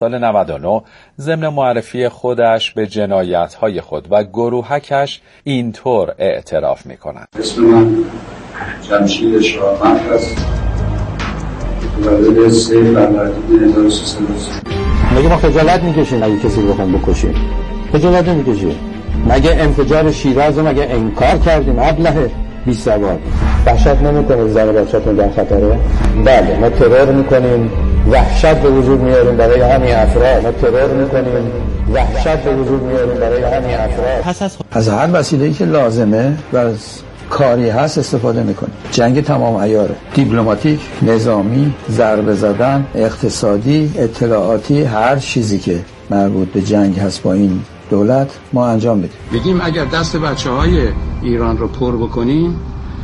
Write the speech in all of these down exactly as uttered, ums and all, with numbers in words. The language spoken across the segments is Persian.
سال نود و نه ضمن معرفی خودش به جنایت‌های خود و گروهکش اینطور اعتراف می‌کند: اسم من جمشید شارمهد است. متولد سه فروردین هزار و سیصد و سی. مگه ما خجالت می‌کشیم اگه کسی رو بخوایم بکشیم؟ خجالت نمی‌کشیم. مگه انفجار شیراز رو مگه انکار کردیم؟ ابله بی سواد. وحشت نمی‌کنه زن بچه‌تون در خطره؟ بله، ما ترور می‌کنیم، وحشت به وجود میاریم برای همین افراد. ما ترور می‌کنیم، وحشت به وجود میاریم برای همین افراد. پس از از هر وسیله‌ای که لازمه و از کاری هست استفاده می‌کنیم. جنگ تمام عیاره. دیپلماتیک، نظامی، ضربه زدن، اقتصادی، اطلاعاتی، هر چیزی که مربوط به جنگ هست با این دولت ما انجام میدیم. بگیم اگر دست بچه‌های ایران رو پر بکنیم.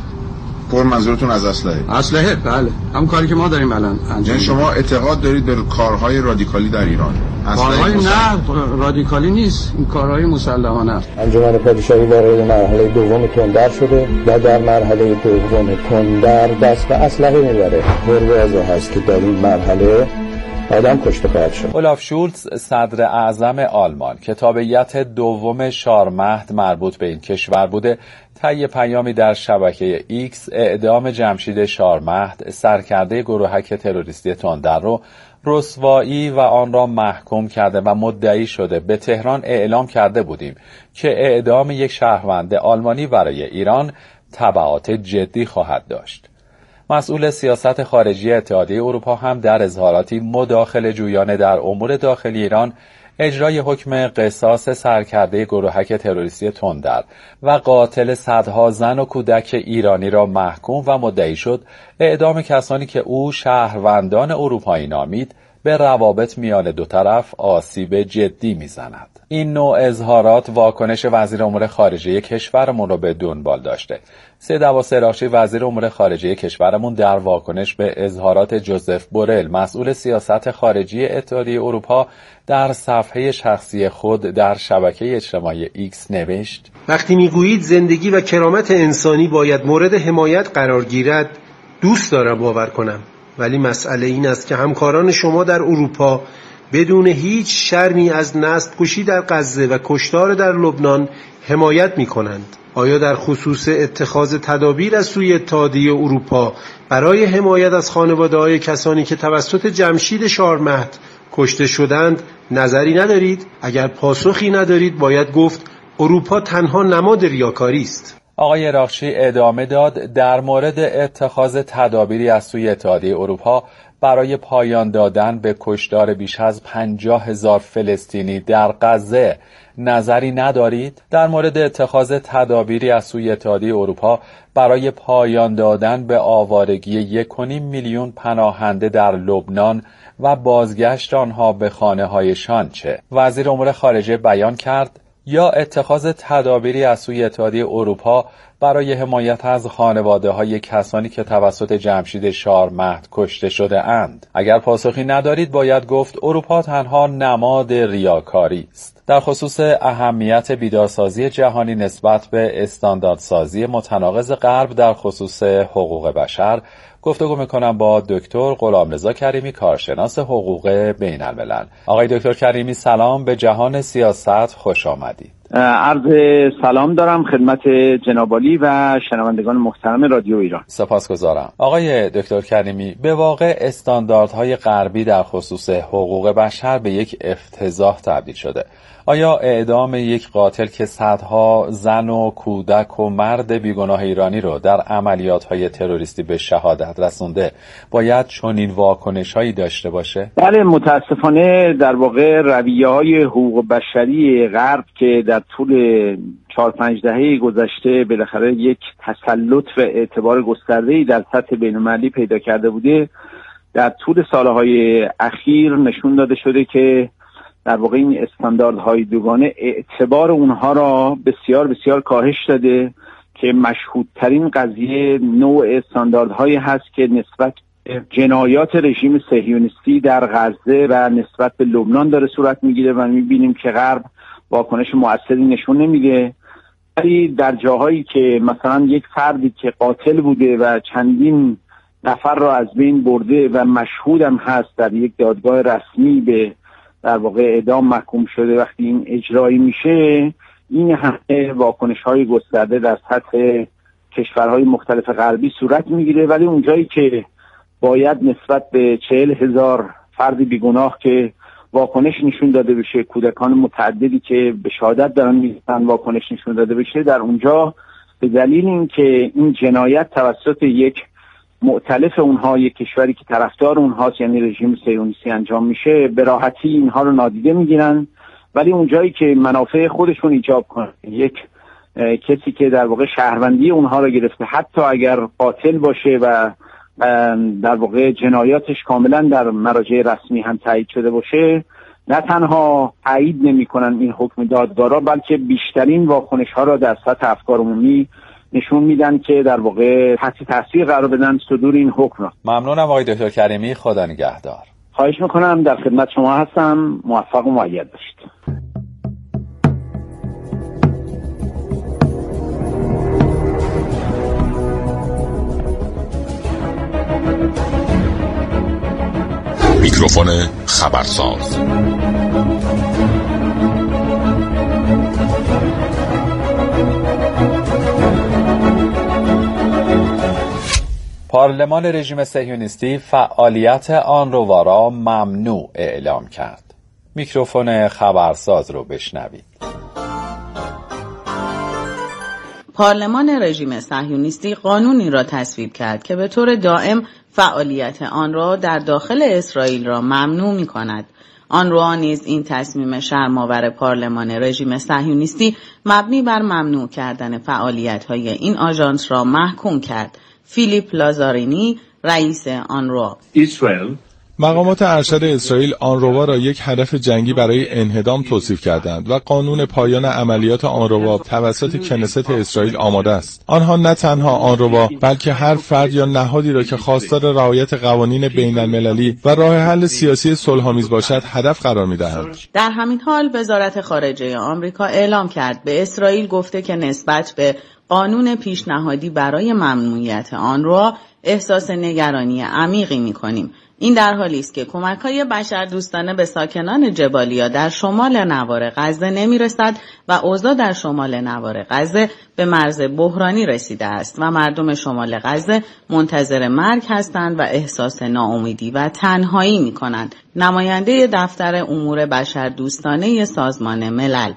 پر منظورتون از اسلحه؟ اسلحه، بله. همون کاری که ما داریم الان انجام. یعنی شما اعتقاد دارید به کارهای رادیکالی در ایران؟ کارهای نه رادیکالی نیست، این کارهای مسلحانه است. انجمن پادشاهی وارد مرحله دوم تندر شده و در مرحله دوم تندر دست به اسلحه میبره. واضح هست که در این مرحله آدم کشته خواهد شد. اولاف شولتز صدر اعظم آلمان که تابعیت دوم شارمهد مربوط به این کشور بوده، طی پیامی در شبکه ایکس اعدام جمشید شارمهد سرکرده گروهک تروریستی تندر رو رسوایی و آن را محکوم کرده و مدعی شده. به تهران اعلام کرده بودیم که اعدام یک شهروند آلمانی برای ایران تبعات جدی خواهد داشت. مسئول سیاست خارجی اتحادیه اروپا هم در اظهاراتی مداخله جویانه در امور داخلی ایران اجرای حکم قصاص سرکرده گروهک تروریستی تندر و قاتل صدها زن و کودک ایرانی را محکوم و مدعی شد اعدام کسانی که او شهروندان اروپایی نامید به روابط میان دو طرف آسیب جدی میزند. این نوع اظهارات واکنش وزیر امور خارجه کشورمون رو به دنبال داشته. سید عباس عراقچی وزیر امور خارجه کشورمون در واکنش به اظهارات جوزف بورل مسئول سیاست خارجی اتحادیه اروپا در صفحه شخصی خود در شبکه اجتماعی ایکس نوشت: وقتی میگویید زندگی و کرامت انسانی باید مورد حمایت قرار گیرد، دوست دارم باور کنم، ولی مسئله این است که همکاران شما در اروپا بدون هیچ شرمی از نسل‌کشی در غزه و کشتار در لبنان حمایت می‌کنند. آیا در خصوص اتخاذ تدابیر از سوی اتحادیه اروپا برای حمایت از خانواده‌های کسانی که توسط جمشید شارمهد کشته شدند نظری ندارید؟ اگر پاسخی ندارید باید گفت اروپا تنها نماد ریاکاری است. آقای عراقچی ادامه داد در مورد اتخاذ تدابیری از سوی اتحادیه اروپا برای پایان دادن به کشتار بیش از پنجاه هزار فلسطینی در غزه نظری ندارید؟ در مورد اتخاذ تدابیری از سوی اتحادیه اروپا برای پایان دادن به آوارگی یک و نیم میلیون پناهنده در لبنان و بازگشت آنها به خانه‌هایشان چه؟ وزیر امور خارجه بیان کرد: یا اتخاذ تدابیری از سوی اتحادیه اروپا برای حمایت از خانواده‌های کسانی که توسط جمشید شارمهد کشته شده اند. اگر پاسخی ندارید باید گفت اروپا تنها نماد ریاکاری است. در خصوص اهمیت بیدارسازی جهانی نسبت به استانداردسازی متناقض غرب در خصوص حقوق بشر گفتگو میکنم با دکتر غلامرضا کریمی، کارشناس حقوق بین الملل. آقای دکتر کریمی سلام، به جهان سیاست خوش آمدید. عرض سلام دارم خدمت جناب عالی و شنوندگان محترم رادیو ایران. سپاسگزارم. آقای دکتر کریمی، به واقع استانداردهای غربی در خصوص حقوق بشر به یک افتضاح تبدیل شده. آیا اعدام یک قاتل که صدها زن و کودک و مرد بیگناه ایرانی رو در عملیات‌های تروریستی به شهادت رسونده باید چنین واکنش‌هایی داشته باشه؟ بله، متاسفانه در واقع رویه‌های حقوق بشری غرب که در طول چهار پنج دهه گذشته بالاخره یک تسلط و اعتبار گسترده‌ای در سطح بین‌المللی پیدا کرده بوده، در طول سالهای اخیر نشون داده شده که در واقع این استانداردهای دوگانه اعتبار اونها را بسیار بسیار کاهش داده که مشهودترین قضیه نوع استانداردهایی هست که نسبت جنایات رژیم صهیونیستی در غزه و نسبت به لبنان داره صورت میگیره و میبینیم که غرب واکنش مؤثری نشون نمیده. ولی در جاهایی که مثلا یک فردی که قاتل بوده و چندین نفر را از بین برده و مشهودم هست در یک دادگاه رسمی به در واقع اعدام محکوم شده وقتی این اجرایی میشه، این همه واکنش‌های گسترده در سطح کشورهای مختلف غربی صورت میگیره، ولی اونجایی که باید نسبت به چهل هزار فرد بیگناه که واکنش نشون داده بشه، کودکان متعددی که به شهادت دارن میرسن واکنش نشون داده بشه، در اونجا به دلیل اینکه این جنایت توسط یک مؤتلف اونها، یک کشوری که طرفدار اونهاست یعنی رژیم صهیونیستی انجام میشه، به راحتی اینها رو نادیده میگیرن. ولی اونجایی که منافع خودشون ایجاب کنه، یک کسی که در واقع شهروندی اونها رو گرفته، حتی اگر قاتل باشه و در واقع جنایاتش کاملا در مراجع رسمی هم تایید شده باشه، نه تنها تایید نمی‌کنن این حکم دادگارا، بلکه بیشترین واکنش‌ها را در سطح افکار عمومی نشون میدن که در واقع تحت تاثیر قرار بدن صدور این حکم را. ممنونم آقای دکتر کریمی، خدا نگهدار. خواهش میکنم، در خدمت شما هستم. موفق و مؤید باشید. میکروفون خبرساز. پارلمان رژیم صهیونیستی فعالیت آنروا را ممنوع اعلام کرد. میکروفون خبرساز رو بشنوید. پارلمان رژیم صهیونیستی قانونی را تصویب کرد که به طور دائم فعالیت آن را در داخل اسرائیل را ممنوع می کند. آنروا نیز این تصمیم شرم‌آور پارلمان رژیم صهیونیستی مبنی بر ممنوع کردن فعالیت‌های این آژانس را محکوم کرد. فیلیپ لازارینی، رئیس آنروا: اسرائیل مقامات ارشد اسرائیل آنروا را یک هدف جنگی برای انهدام توصیف کردند و قانون پایان عملیات آنروا توسط کنست اسرائیل آماده است. آنها نه تنها آنروا بلکه هر فرد یا نهادی را که خواستار رعایت قوانین بین المللی و راه حل سیاسی صلح‌آمیز باشد هدف قرار می‌دهند. در همین حال وزارت خارجه آمریکا اعلام کرد به اسرائیل گفته که نسبت به قانون پیشنهادی برای ممنوعیت آنروا احساس نگرانی عمیقی می‌کنیم. این در حالی است که کمک‌های بشردوستانه به ساکنان جبالیا در شمال نوار غزه نمی‌رسد و اوضاع در شمال نوار غزه به مرز بحرانی رسیده است و مردم شمال غزه منتظر مرگ هستند و احساس ناامیدی و تنهایی می‌کنند. نماینده دفتر امور بشردوستانه سازمان ملل: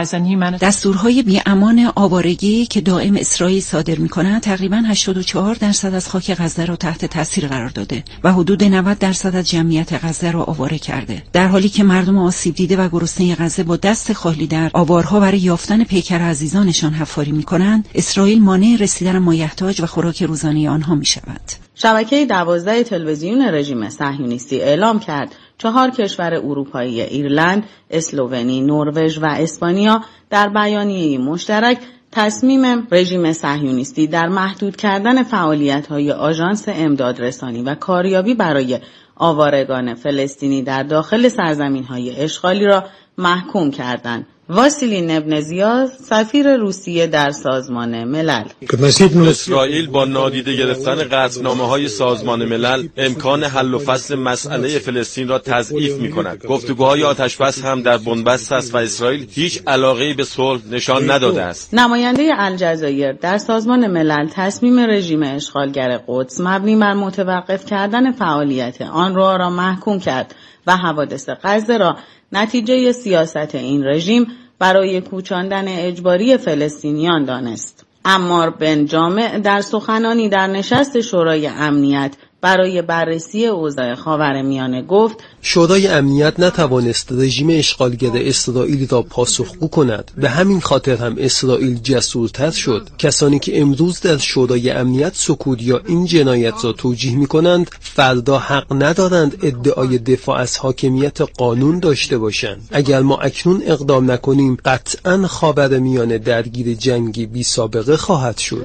دستورهای بی‌امان آوارگی که دائم اسرائیل صادر می‌کند تقریباً هشتاد و چهار درصد از خاک غزه را تحت تاثیر قرار داده و حدود نود درصد از جمعیت غزه را آواره کرده، در حالی که مردم آسیب دیده و گرسنه غزه با دست خالی در آوارها برای یافتن پیکر عزیزانشان حفاری می‌کنند. اسرائیل مانع رسیدن مایحتاج و خوراک روزانه آنها می‌شود. شبکه دوازده تلویزیون رژیم صهیونیستی اعلام کرد چهار کشور اروپایی ایرلند، اسلوونی، نروژ و اسپانیا در بیانیه مشترک تصمیم رژیم صهیونیستی در محدود کردن فعالیت‌های آژانس امدادرسانی و کاریابی برای آوارگان فلسطینی در داخل سرزمین‌های اشغالی را محکوم کردند. واسیلی نبنزیا، سفیر روسیه در سازمان ملل: اسرائیل با نادیده گرفتن قطعنامه‌های سازمان ملل امکان حل و فصل مسئله فلسطین را تضعیف می‌کند. گفتگوهای آتشبس هم در بنبست است و اسرائیل هیچ علاقه‌ای به صلح نشان نداده است. نماینده الجزایر در سازمان ملل تصمیم رژیم اشغالگر قدس مبنی بر متوقف کردن فعالیت آن را را محکوم کرد و حوادث غزه را نتیجه سیاست این رژیم برای کوچاندن اجباری فلسطینیان دانست. عمار بن جامع در سخنانی در نشست شورای امنیت برای بررسی اوضاع خاورمیانه گفت: شورای امنیت نتوانست رژیم اشغالگر اسرائیل را پاسخگو کند. به همین خاطر هم اسرائیل جسورتر شد. کسانی که امروز در شورای امنیت سکوت یا این جنایت را توجیه می کنند فردا حق ندارند ادعای دفاع از حاکمیت قانون داشته باشند. اگر ما اکنون اقدام نکنیم قطعاً خاورمیانه درگیر جنگی بی سابقه خواهد شد.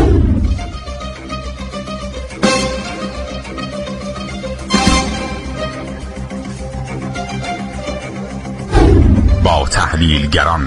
با تحلیلگران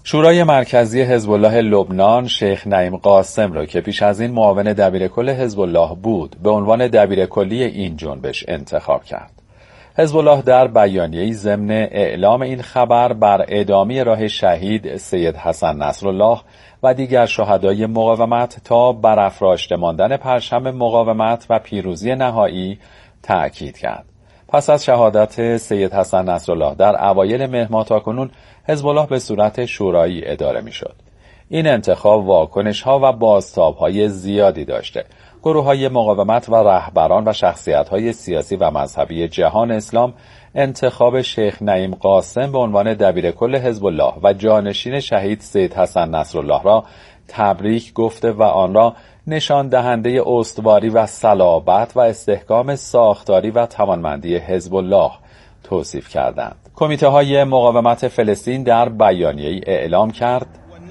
شورای مرکزی حزب الله لبنان شیخ نعیم قاسم را که پیش از این معاون دبیرکل حزب الله بود به عنوان دبیرکلی این جنبش انتخاب کرد. حزب الله در بیانیه‌ای ضمن اعلام این خبر بر ادامه راه شهید سید حسن نصرالله و دیگر شهدای مقاومت تا برافراشته ماندن پرچم مقاومت و پیروزی نهایی تأکید کرد. پس از شهادت سید حسن نصرالله در اوایل مهر ماه تاکنون حزب الله به صورت شورایی اداره می‌شد. این انتخاب واکنش‌ها و بازتاب‌های زیادی داشته. گروه‌های مقاومت و رهبران و شخصیت‌های سیاسی و مذهبی جهان اسلام انتخاب شیخ نعیم قاسم به عنوان دبیرکل حزب الله و جانشین شهید سید حسن نصرالله را تبریک گفته و آن را نشان دهنده استواری و صلابت و استحکام ساختاری و توانمندی حزب الله توصیف کردند. کمیته های مقاومت فلسطین در بیانیه‌ای اعلام کرد: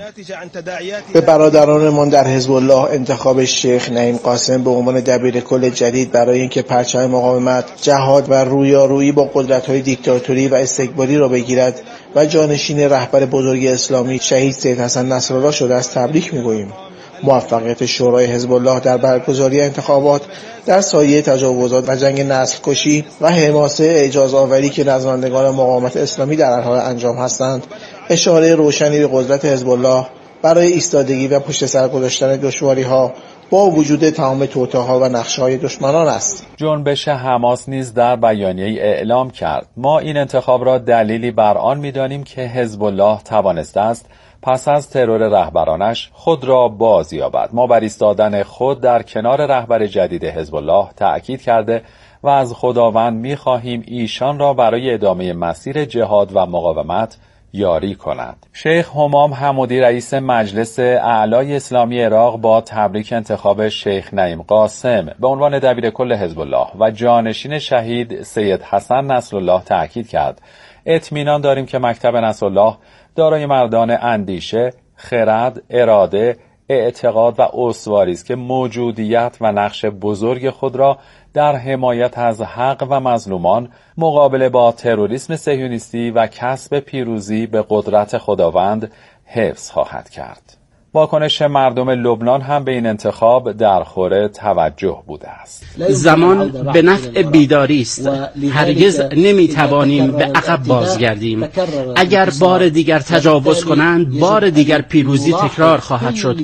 به برادرانمان در حزب الله انتخاب شیخ نعیم قاسم به عنوان دبیرکل جدید برای اینکه پرچم مقاومت، جهاد و رویارویی با قدرت‌های دیکتاتوری و استکباری را بگیرد و جانشین رهبر بزرگ اسلامی شهید سید حسن نصرالله شده است تبریک می‌گوییم. موفقیت شورای حزب الله در برگزاری انتخابات در سایه تجاوزات و جنگ نسل‌کشی و حماسه اعجاز آوری که نمایندگان مقاومت اسلامی در حال انجام هستند، اشاره روشنی به قدرت حزب الله برای ایستادگی و پشت سر گذاشتن دشواری‌ها با وجود تمام توطئه‌ها و نقشه‌های دشمنان است. جنبش حماس نیز در بیانیه‌ای اعلام کرد: ما این انتخاب را دلیلی بر آن می‌دانیم که حزب الله توانسته است پس از ترور رهبرانش خود را بازیابد. ما بر ایستادن خود در کنار رهبر جدید حزب الله تأکید کرده و از خداوند می‌خواهیم ایشان را برای ادامه مسیر جهاد و مقاومت یاری کند. شیخ همام حمودی رئیس مجلس اعلای اسلامی عراق با تبریک انتخاب شیخ نعیم قاسم به عنوان دبیرکل حزب الله و جانشین شهید سید حسن نصرالله تأکید کرد: اطمینان داریم که مکتب نصرالله دارای مردان اندیشه، خرد، اراده، اعتقاد و استواری است که موجودیت و نقش بزرگ خود را در حمایت از حق و مظلومان، مقابله با تروریسم صهیونیستی و کسب پیروزی به قدرت خداوند حفظ خواهد کرد. واکنش مردم لبنان هم به این انتخاب در خور توجه بوده است. زمان به نفع بیداری است. هرگز نمیتوانیم به عقب بازگردیم. اگر بار دیگر تجاوز کنند، بار دیگر پیروزی تکرار خواهد شد.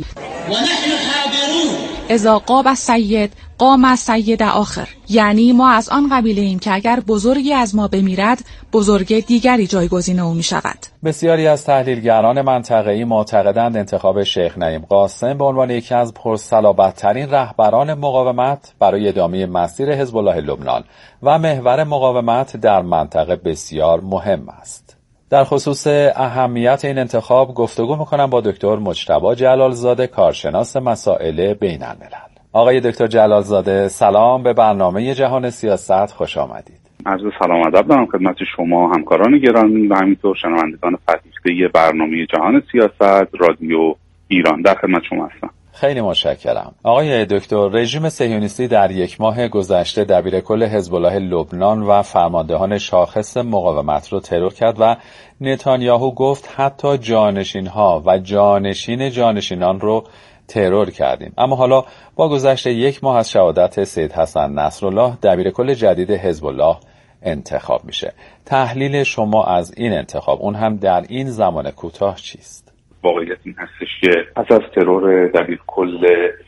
اذا قاب السید قام السید آخر، یعنی ما از آن قبیله ایم که اگر بزرگی از ما بمیرد، بزرگ دیگری جایگزین او می شود. بسیاری از تحلیلگران منطقه‌ای معتقدند انتخاب شیخ نعیم قاسم به عنوان یکی از پرصلابت‌ترین رهبران مقاومت برای ادامه مسیر حزب الله لبنان و محور مقاومت در منطقه بسیار مهم است. در خصوص اهمیت این انتخاب گفتگو میکنم با دکتر مجتبی جلالزاده، کارشناس مسائل بین الملل. آقای دکتر جلالزاده، سلام، به برنامه جهان سیاست خوش آمدید. عرض سلام ادب دارم خدمت شما همکاران گرامی و همینطور شنوندگان فرهیخته برنامه جهان سیاست رادیو ایران. در خدمت شما هستم. خیلی متشکرم. آقای دکتر، رژیم صهیونیستی در یک ماه گذشته دبیرکل حزب الله لبنان و فرماندهان شاخص مقاومت را ترور کرد و نتانیاهو گفت حتی جانشین‌ها و جانشین جانشینان رو ترور کردیم. اما حالا با گذشت یک ماه از شهادت سید حسن نصرالله دبیرکل جدید حزب الله انتخاب میشه. تحلیل شما از این انتخاب، اون هم در این زمان کوتاه، چیست؟ واقعیت این هستش که پس از ترور دبیرکل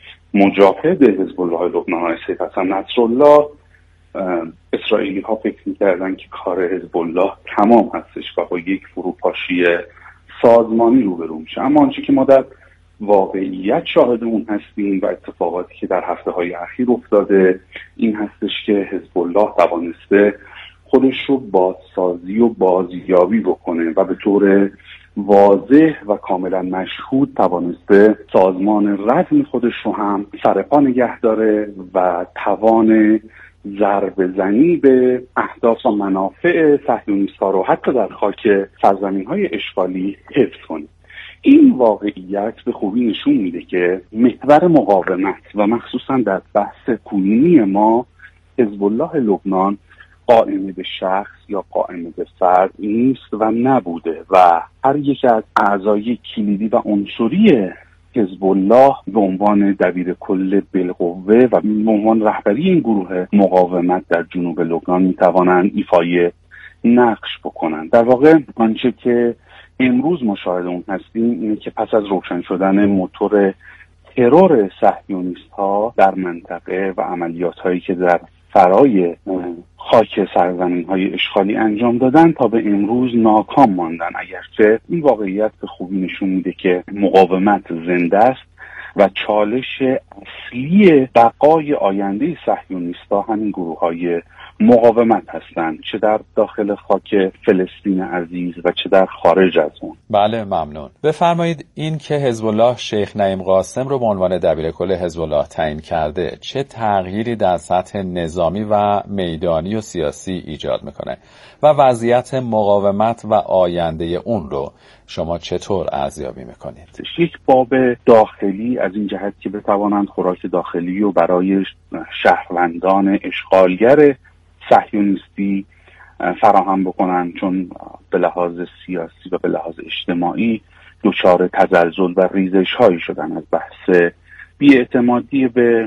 مجاهد حزب الله لبنان سید حسن نصرالله، اسرائیلی ها فکر می‌کردن که کار حزب الله تمام هستش و با یک فروپاشی سازمانی روبرو میشه. اما آنچه که ما در واقعیت شاهد اون هستیم و اتفاقاتی که در هفته‌های اخیر افتاده این هستش که حزب الله توانسته خودش رو بازسازی و بازیابی بکنه و به طور واضح و کاملا مشهود توانسته سازمان رزم خودش رو هم سرپا نگه داره و توان ضربه زنی به اهداف و منافع صهیونیست‌ها رو حتی در خاک سرزمین‌های اشغالی حفظ کنه. این واقعیت به خوبی نشون میده که محور مقاومت و مخصوصا در بحث کنونی ما حزب الله لبنان قائمه به شخص یا قائمه به فرد نیست و نبوده و هر یک از اعضای کلیدی و عنصری حزب الله به عنوان دبیر کل بالقوه و به عنوان رهبری این گروه مقاومت در جنوب لبنان میتوانند ایفای نقش بکنند. در واقع آنچه که امروز مشاهده اون هستیم اینه که پس از روشن شدن موتور ترور صهیونیست ها در منطقه و عملیات هایی که در فرای خاک سرزمین های اشغالی انجام دادن تا به امروز ناکام ماندن، اگرچه این واقعیت به خوبی نشون میده که مقاومت زنده است و چالش اصلی بقای آینده صهیونیست‌ها همین گروه‌های مقاومت هستند، چه در داخل خاک فلسطین عزیز و چه در خارج از اون. بله ممنون. بفرمایید این که حزب الله شیخ نعیم قاسم رو به عنوان دبیرکل حزب الله تعیین کرده چه تغییری در سطح نظامی و میدانی و سیاسی ایجاد میکنه و وضعیت مقاومت و آینده اون رو شما چطور ارزیابی میکنید؟ یک باب داخلی از این جهت که بتوانند خوراک داخلی رو برای شهروندان اشغالگر صهیونیستی فراهم بکنن، چون به لحاظ سیاسی و به لحاظ اجتماعی دچار تزلزل و ریزش هایی شدن، از بحث بی‌اعتمادی به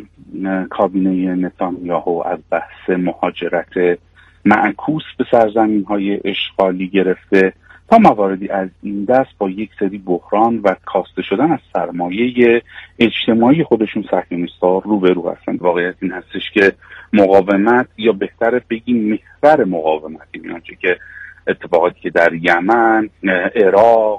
کابینه نتانیاهو، از بحث مهاجرت معکوس به سرزمین های اشغالی گرفته تا مواردی از این دست با یک سری بحران و کاسته شدن از سرمایه اجتماعی خودشون صهیونیست‌ها روبرو هستند. واقعیت این هستش که مقاومت، یا بهتره بگیم محور مقاومت، این آنچه که اتفاقاتی که در یمن، عراق،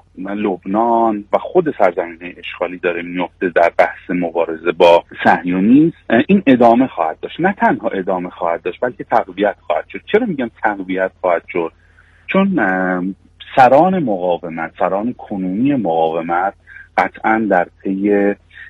لبنان و خود سرزمین اشغالی داره میفته در بحث مبارزه با صهیونیسم، این ادامه خواهد داشت. نه تنها ادامه خواهد داشت بلکه تقویت خواهد شد. چرا میگم تقویت خواهد شد؟ چون سران مقاومت، سران کنونی مقاومت قطعا در طی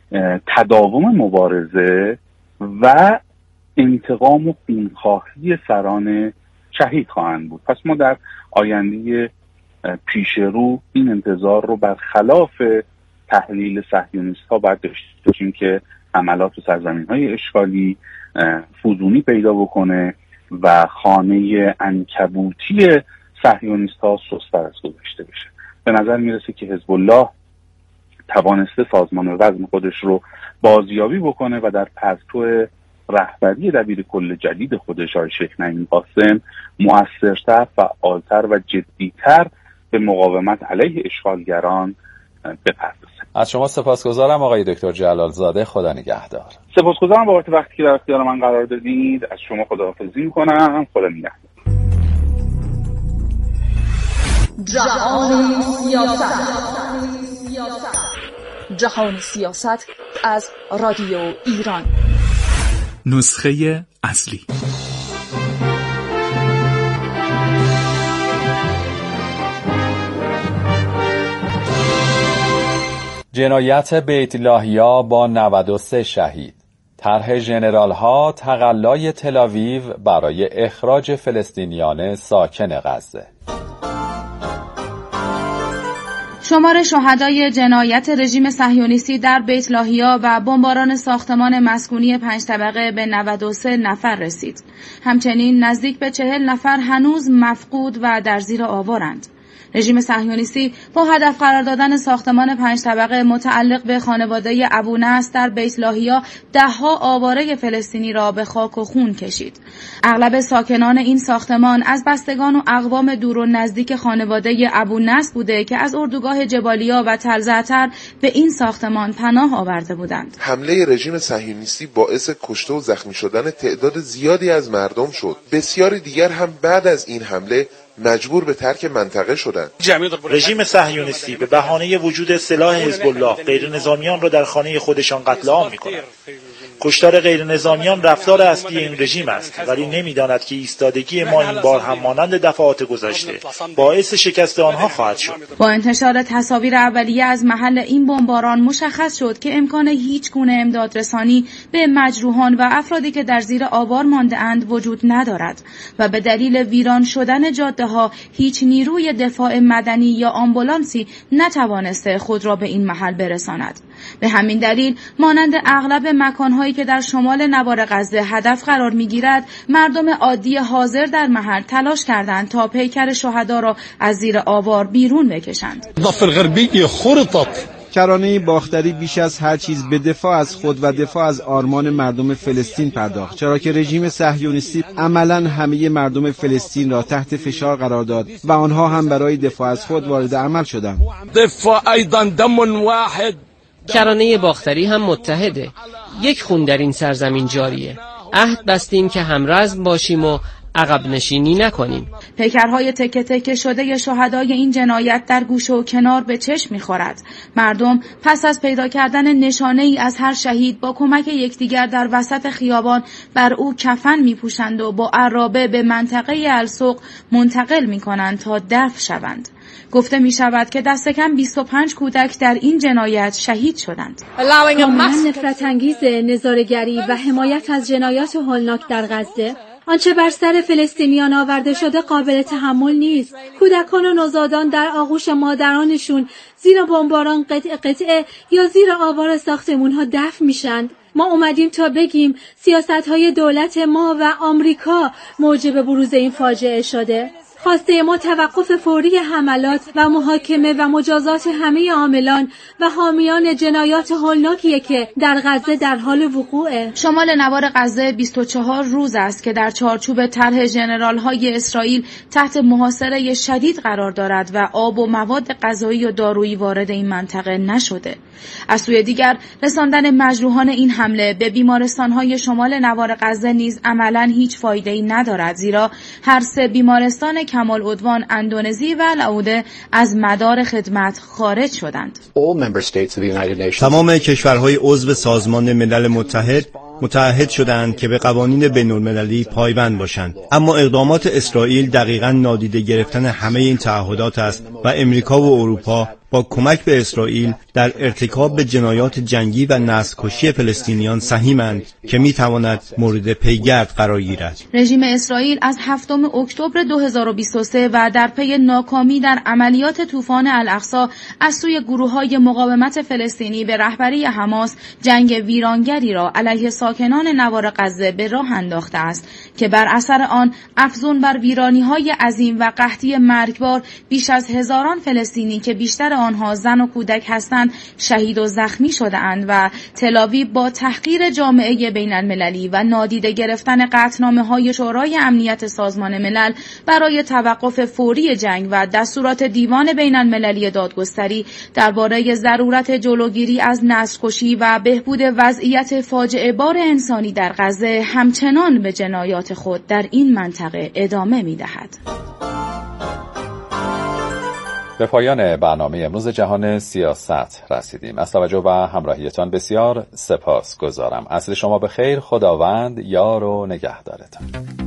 تداوم مبارزه و انتقام و خونخواهی سران شهید خواهند بود. پس ما در آینده پیش رو این انتظار رو برخلاف تحلیل صهیونیست‌ها باید داشته باشیم که عملات و سرزمین‌های اشغالی فزونی پیدا بکنه و خانه عنکبوتی صهیونیست‌ها سست‌تر از گذشته بشه. به نظر میرسه که حزب الله توانسته سازمان وزن خودش رو بازیابی بکنه و در پرتو رهبری دبیر کل جدید خودش آقای شیخ نعیم قاسم مؤثرتر، فعالتر و جدیتر به مقاومت علیه اشغالگران بپردازه. از شما سپاسگزارم آقای دکتر جلال زاده. خدا نگهدار. سپاسگزارم بابت وقتی که در اختیار من قرار دادید. از شما خداحافظی می‌کنم. خدا نگهدار. جهان سیاست. جهان سیاست از رادیو ایران. نسخه اصلی. جنایت بیت لاهیا با نود و سه شهید. طرح ژنرال ها تقلای تل‌آویو برای اخراج فلسطینیان ساکن غزه. شمار شهدای جنایت رژیم صهیونیستی در بیت لاهیا و بمباران ساختمان مسکونی پنج طبقه به نود و سه نفر رسید. همچنین نزدیک به چهل نفر هنوز مفقود و در زیر آوارند. رژیم صهیونیستی با هدف قرار دادن ساختمان پنج طبقه متعلق به خانواده ابو نصر در بیت لاهیا دهها آواره فلسطینی را به خاک و خون کشید. اغلب ساکنان این ساختمان از بستگان و اقوام دور و نزدیک خانواده ابو نصر بوده که از اردوگاه جبالیا و تل‌زعتر به این ساختمان پناه آورده بودند. حمله رژیم صهیونیستی باعث کشته و زخمی شدن تعداد زیادی از مردم شد. بسیاری دیگر هم بعد از این حمله مجبور به ترک منطقه شدند. رژیم صهیونیستی به بهانه وجود سلاح حزب الله غیر نظامیان را در خانه خودشان قتل عام می‌کند. کشتار غیر نظامیان رفتار اصلی این رژیم است، ولی نمی‌داند که ایستادگی ما این بار هم مانند دفعات گذشته باعث شکست آنها خواهد شد. با انتشار تصاویر اولیه از محل این بمباران مشخص شد که امکان هیچ گونه امدادرسانی به مجروحان و افرادی که در زیر آوار مانده‌اند وجود ندارد و به دلیل ویران شدن جاده‌ها هیچ نیروی دفاع مدنی یا آمبولانسی نتوانسته خود را به این محل برساند. به همین دلیل مانند اغلب مکان‌های هایی که در شمال نوار غزه هدف قرار میگیرد، مردم عادی حاضر در محل تلاش کردند تا پیکر شهدا را از زیر آوار بیرون بکشند. ضفر غربی خرطت کرانه باختری بیش از هر چیز به دفاع از خود و دفاع از آرمان مردم فلسطین پرداخت، چرا که رژیم صهیونیستی عملاً همه مردم فلسطین را تحت فشار قرار داد و آنها هم برای دفاع از خود وارد عمل شدند. دفاع ایضا دم واحد. کرانه باختری هم متحده. یک خون در این سرزمین جاریه. عهد بستیم که همرزم باشیم و عقب نشینی نکنیم. پیکرهای تکه تکه شده شهدای این جنایت در گوشه و کنار به چشم می‌خورد. مردم پس از پیدا کردن نشانه‌ای از هر شهید با کمک یکدیگر در وسط خیابان بر او کفن می‌پوشند و با عرابه به منطقه السوق منتقل می‌کنند تا دفن شوند. گفته می شود که دست کم بیست و پنج کودک در این جنایت شهید شدند. کاملا نفرت انگیز نظاره‌گری و حمایت از جنایات هولناک در غزه، آنچه بر سر فلسطینیان آورده شده قابل تحمل نیست. کودکان و نوزادان در آغوش مادرانشون زیر بمباران قطعه قطعه یا زیر آوار ساختمون‌ها دفن میشند. ما اومدیم تا بگیم سیاست‌های دولت ما و آمریکا موجب بروز این فاجعه شده. خواسته ما توقف فوری حملات و محاکمه و مجازات همه عاملان و حامیان جنایات هولناکیه که در غزه در حال وقوعه. شمال نوار غزه بیست و چهار روز است که در چارچوب طرح ژنرال‌های اسرائیل تحت محاصره شدید قرار دارد و آب و مواد غذایی و دارویی وارد این منطقه نشده. از سوی دیگر رساندن مجروحان این حمله به بیمارستان‌های شمال نوار غزه نیز عملاً هیچ فایده‌ای ندارد، زیرا هر سه بیمارستان کمال عدوان، اندونزی و لعوده از مدار خدمت خارج شدند. تمام کشورهای عضو سازمان ملل متحد متعهد شدند که به قوانین بین‌المللی پایبند باشند، اما اقدامات اسرائیل دقیقاً نادیده گرفتن همه این تعهدات است و امریکا و اروپا با کمک به اسرائیل در ارتکاب به جنایات جنگی و نسل‌کشی فلسطینیان سهیمند که می‌تواند مورد پیگرد قرار گیرد. رژیم اسرائیل از هفتم اکتبر دو هزار و بیست و سه و در پی ناکامی در عملیات طوفان الاقصی از سوی گروه‌های مقاومت فلسطینی به رهبری حماس جنگ ویرانگری را علیه ساکنان نوار غزه به راه انداخته است که بر اثر آن افزون بر ویرانی‌های عظیم و قحطی مرگبار بیش از هزاران فلسطینی که بیشتر آنها زن و کودک هستند شهید و زخمی شده‌اند و تل‌آویو با تحقیر جامعه بین‌المللی و نادیده گرفتن قطعنامه‌های شورای امنیت سازمان ملل برای توقف فوری جنگ و دستورات دیوان بین‌المللی دادگستری درباره ضرورت جلوگیری از نسل‌کشی و بهبود وضعیت فاجعه بار انسانی در غزه همچنان به جنایات خود در این منطقه ادامه می‌دهد. به پایان برنامه امروز جهان سیاست رسیدیم. از توجه و همراهیتان بسیار سپاس گذارم. عصر شما به خیر. خداوند یار و نگهدارتان.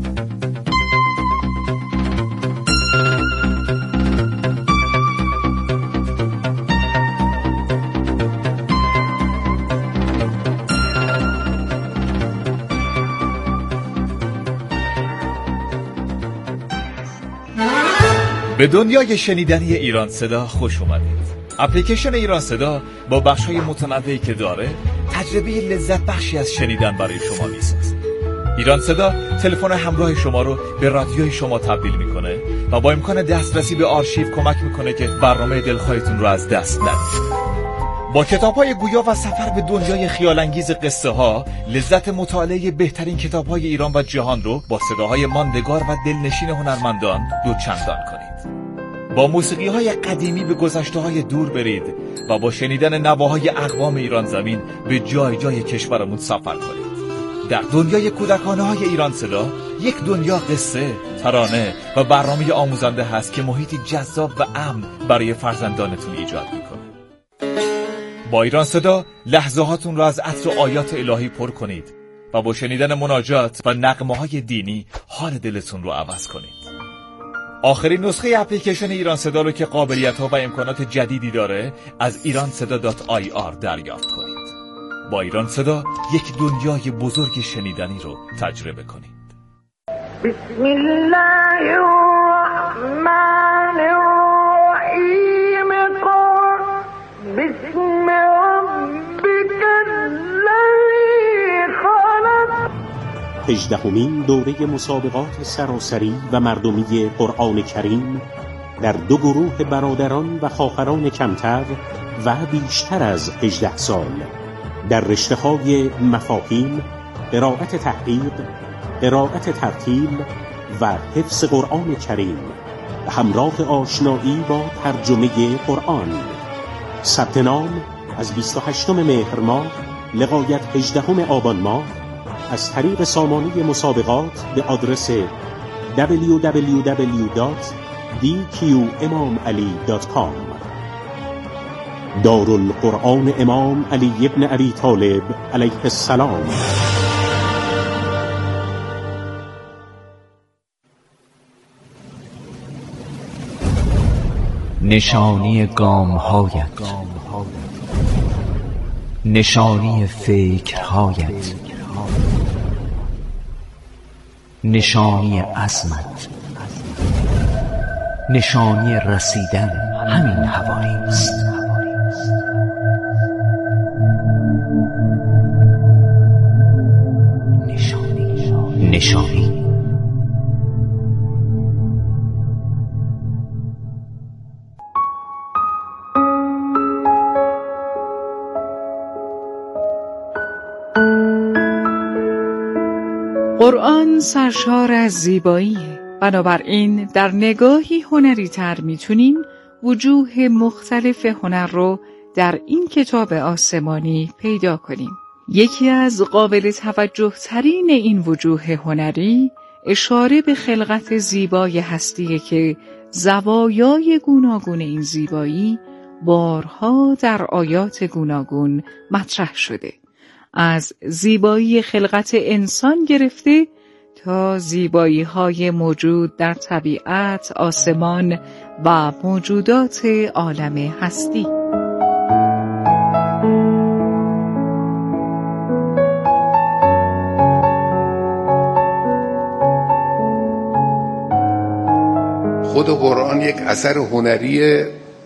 به دنیای شنیدنی ایران صدا خوش اومدید. اپلیکیشن ایران صدا با بخش‌های متنوعی که داره تجربه لذت بخشی از شنیدن برای شما میسازه. ایران صدا تلفن همراه شما رو به رادیوی شما تبدیل میکنه و با امکان دسترسی به آرشیو کمک میکنه که برنامه دلخواهتون رو از دست ندید. با کتاب‌های گویا و سفر به دنیای خیال‌انگیز قصه ها لذت مطالعه بهترین کتاب‌های ایران و جهان رو با صداهای ماندگار و دلنشین هنرمندان دوچندان کنید. با موسیقی‌های قدیمی به گذشته‌های دور برید و با شنیدن نواهای اقوام ایران زمین به جای جای کشورمون سفر کنید. در دنیای کودکانه‌های ایران صدا یک دنیا قصه، ترانه و برنامه آموزنده هست که محیطی جذاب و امن برای فرزندانتون ایجاد می‌کنه. با ایران صدا لحظه هاتون را از عطر و آیات الهی پر کنید و با شنیدن مناجات و نغمه های دینی حال دلتون رو عوض کنید. آخرین نسخه اپلیکیشن ایران صدا رو که قابلیت ها و امکانات جدیدی داره از ایران صدا دات آی آر دریافت کنید. با ایران صدا یک دنیای بزرگ شنیدنی رو تجربه کنید. بسم الله الرحمن الرحیم. بسم ربك الذي هجدهمین دوره مسابقات سراسری و مردمی قرآن کریم در دو گروه برادران و خواهران کمتر و بیشتر از هجده سال در رشته‌های مفاهیم، قرائت تحقیق، قرائت ترتیل و حفظ قرآن کریم و همراه آشنایی با ترجمه قرآن. ثبت نام از بیست و هشتم مهر ماه لغایت هجدهم آبان ماه از طریق سامانه مسابقات به آدرس دبلیو دبلیو دبلیو دات دی کیو امام علی دات کام. دارالقرآن امام علی ابن ابی طالب علیه السلام. نشانی گام‌هایت، نشانی فکرهایت، نشانی عزمت، نشانی رسیدن همین حوالی است. نشانی نشانی قرآن سرشار از زیباییه، بنابراین در نگاهی هنری تر میتونیم وجوه مختلف هنر رو در این کتاب آسمانی پیدا کنیم. یکی از قابل توجه ترین این وجوه هنری اشاره به خلقت زیبای هستیه که زوایای گوناگون این زیبایی بارها در آیات گوناگون مطرح شده. از زیبایی خلقت انسان گرفته تا زیبایی های موجود در طبیعت، آسمان و موجودات عالم هستی. خود قرآن یک اثر هنری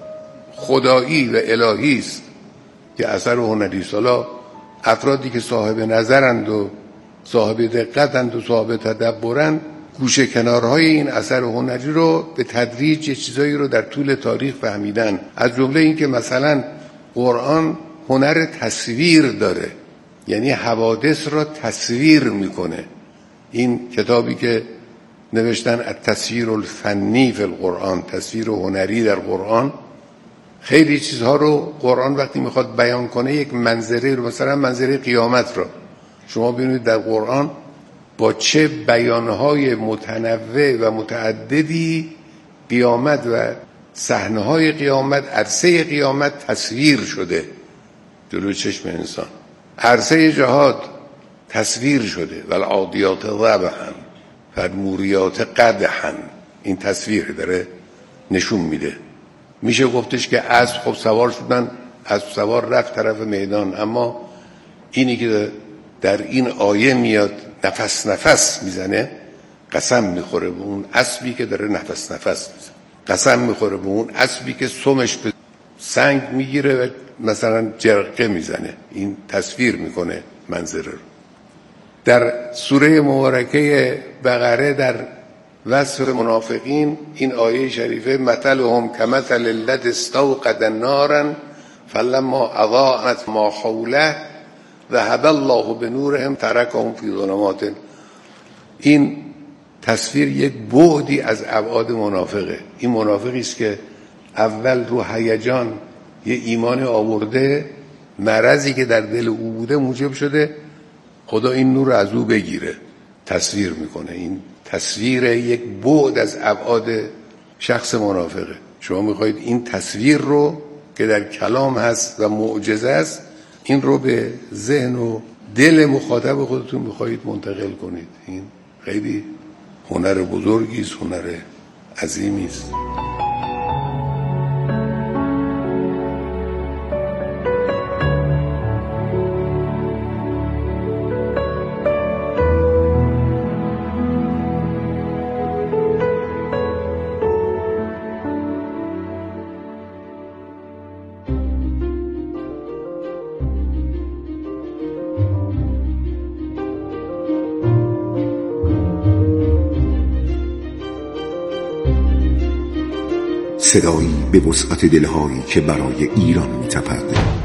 خدایی و الهی است که اثر هنری است. حالا افرادی که صاحب نظرند و صاحب دقتند و صاحب تدبرند گوشه کنارهای این اثر هنری رو به تدریج یه چیزایی رو در طول تاریخ فهمیدن. از جمله این که مثلا قرآن هنر تصویر داره، یعنی حوادث را تصویر میکنه. این کتابی که نوشتن التصویر الفنی فی القرآن، تصویر هنری در قرآن، خیلی چیزها رو قرآن وقتی میخواد بیان کنه یک منظره رو، مثلا منظره قیامت رو شما ببینید در قرآن با چه بیانهای متنوع و متعددی قیامت و صحنه‌های قیامت، عرصه قیامت تصویر شده جلوی چشم انسان. عرصه جهاد تصویر شده، والعادیات ضبحا فالموریات قدحا. این تصویر داره نشون میده. میشه گفتش که اسب خب سوار شدن، اسب سوار رفت طرف میدان، اما اینی که در این آیه میاد نفس نفس میزنه، قسم میخوره به اون اسبی که داره نفس نفس میزنه، قسم میخوره به اون اسبی که سمش به سنگ میگیره و مثلا جرقه میزنه. این تصویر میکنه منظره رو. در سوره مبارکه بقره در وصف منافقین این آیه شریفه مثلهم کمثل الذی استوقد نارا فلما اضاءت ما حوله ذهب الله بنورهم ترکهم فی ظلمات. این تصویر یک بعدی از ابعاد منافقه. این منافقی است که اول رو هیجان یه ایمان آورده، مرضی که در دل او بوده موجب شده خدا این نور از او بگیره، تصویر میکنه. این تصویر یک بعد از ابعاد شخص منافقه. شما میخواید این تصویر رو که در کلام هست و معجزه است، این رو به ذهن و دل مخاطب خودتون میخواید منتقل کنید. این خیلی هنر بزرگی است، هنر عظیمی است. صدایی به وسعت دلهایی که برای ایران می‌تپد.